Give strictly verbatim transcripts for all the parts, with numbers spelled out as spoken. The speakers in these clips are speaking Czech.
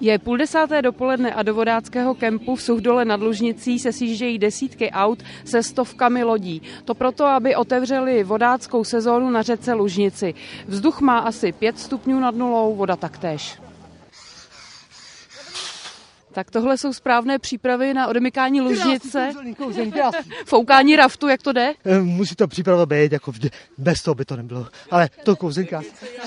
Je půl desáté dopoledne a do vodáckého kempu v Suchdole nad Lužnicí se sjíždějí desítky aut se stovkami lodí. To proto, aby otevřeli vodáckou sezónu na řece Lužnici. Vzduch má asi pět stupňů nad nulou, voda taktéž. Tak tohle jsou správné přípravy na odemykání Lužnice. Foukání raftu, jak to jde? Musí to příprava být, jako vždy. Bez toho by to nebylo. Ale to kouzenka.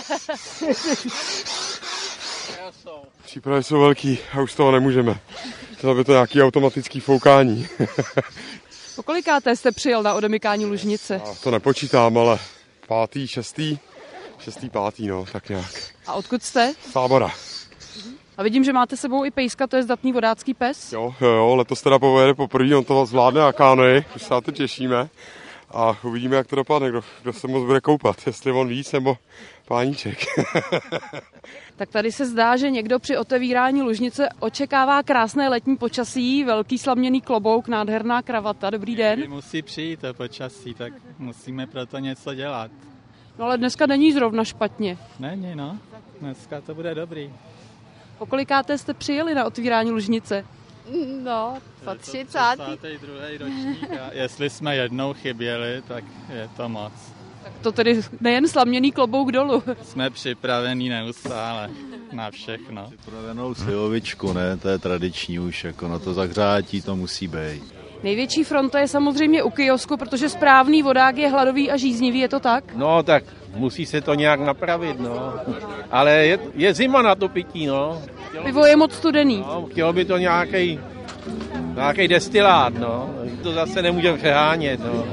Přípravy jsou velký a už z toho nemůžeme. Chtělo by to nějaký automatický foukání. Po kolikáté jste přijel na odemykání Lužnice? Já to nepočítám, ale pátý, šestý, šestý, pátý, no, tak nějak. A odkud jste? Z Tábora. A vidím, že máte sebou i pejska, to je zdatný vodácký pes. Jo, jo, letos teda povede poprvé, on to zvládne na kánoji, už se na to těšíme. A uvidíme, jak to dopadne, kdo, kdo se moc bude koupat, jestli on víc nebo páníček. Tak tady se zdá, že někdo při otevírání Lužnice očekává krásné letní počasí, velký slaměný klobouk, nádherná kravata. Dobrý den. Musí přijít to počasí, tak musíme proto něco dělat. No ale dneska není zrovna špatně. Není, no. Dneska to bude dobrý. Po kolikáté jste přijeli na otvírání Lužnice? No, po třicátý. třicátý druhý ročník a jestli jsme jednou chyběli, tak je to moc. Tak to tedy nejen slaměný klobouk dolů. Jsme připravení neustále na všechno. Připravenou slivovičku, ne? To je tradiční už, jako na to zahřátí to musí být. Největší fronta je samozřejmě u kiosku, protože správný vodák je hladový a žíznivý, je to tak? No tak musí se to nějak napravit, no. Ale je, je zima na to pití, no. Chtělo Pivo je moc studený. No, chtělo by to nějaký nějaký destilát, no. To zase nemůžeme přehánět, no.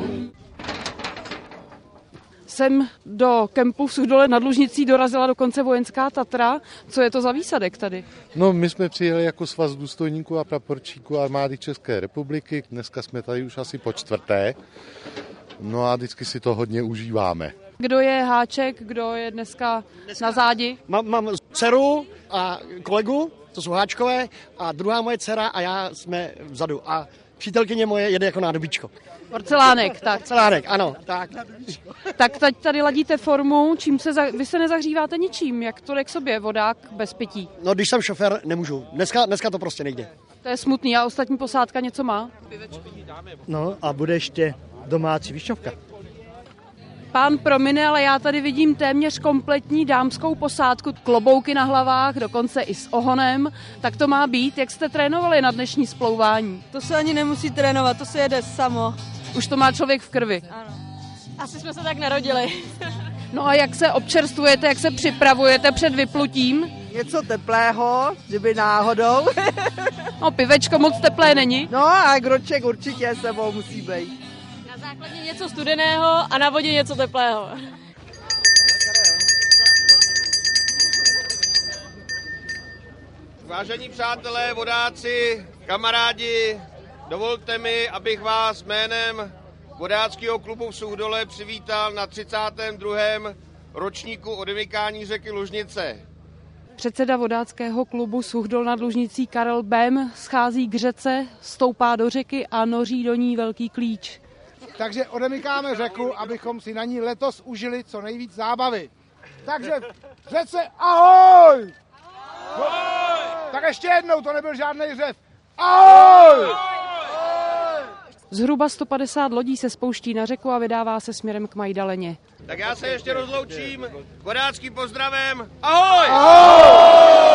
Sem do kempu v Suchdole nad Lužnicí dorazila dokonce vojenská Tatra. Co je to za výsadek tady? No, my jsme přijeli jako svaz důstojníků a praporčíků armády České republiky. Dneska jsme tady už asi po čtvrté. No a vždycky si to hodně užíváme. Kdo je Háček, kdo je dneska, dneska na zádi? Mám, mám dceru a kolegu, to jsou Háčkové, a druhá moje dcera a já jsme vzadu. A přítelkyně moje jede jako nádobíčko. Porcelánek, tak. Porcelánek, ano, tak. Tak teď tady ladíte formu, čím se za, vy se nezahříváte ničím, jak to jde k sobě, vodák bez pití? No, když jsem šofér, nemůžu. Dneska, dneska to prostě nejde. To je smutný, a ostatní posádka něco má? No a bude ještě domácí višňovka. Pán promine, ale já tady vidím téměř kompletní dámskou posádku, klobouky na hlavách, dokonce i s ohonem. Tak to má být. Jak jste trénovali na dnešní splouvání? To se ani nemusí trénovat, to se jede samo. Už to má člověk v krvi. Ano. Asi jsme se tak narodili. No a jak se občerstvujete, jak se připravujete před vyplutím? Něco teplého, kdyby náhodou. No, pivečko moc teplé není. No a groček určitě sebou musí být. Na základě něco studeného a na vodě něco teplého. Vážení přátelé, vodáci, kamarádi, dovolte mi, abych vás jménem vodáckého klubu v Suchdole přivítal na třicátém druhém ročníku odemykání řeky Lužnice. Předseda vodáckého klubu Suchdol nad Lužnicí Karel Bém schází k řece, stoupá do řeky a noří do ní velký klíč. Takže odemykáme řeku, abychom si na ní letos užili co nejvíc zábavy. Takže řece ahoj! Ahoj! Tak ještě jednou, to nebyl žádný řev. Ahoj! Zhruba sto padesát lodí se spouští na řeku a vydává se směrem k Majdaleně. Tak já se ještě rozloučím vodáckým pozdravem. Ahoj! Ahoj!